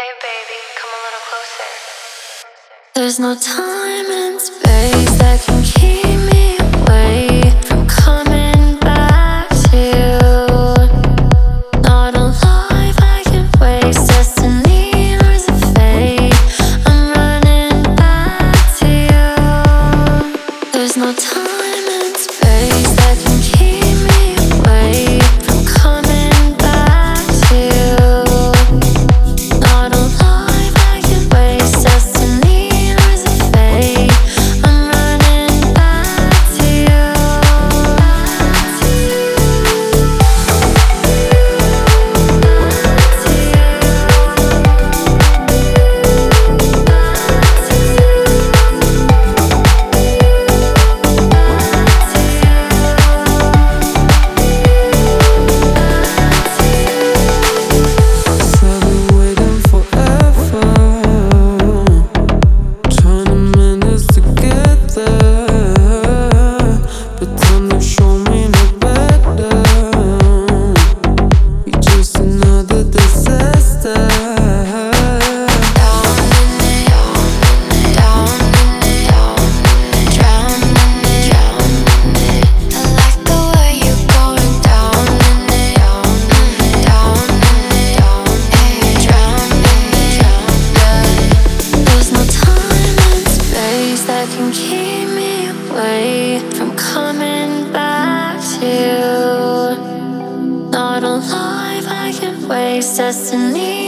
Hey baby, come a little closer. There's no time and space that can keep me away from coming back to you. Not alive, I can't waste destiny or the fate. I'm running back to you. There's no time and space that can keep me away from coming back to you. Not alive, I can't waste destiny or the fate. I'm running back to you. Back to you. Back to I've been waiting forever, trying to manage together, but time to show me no better. You're just another disaster. There's no time and space that can keep me away from coming back to you. Not alive, I can't waste destiny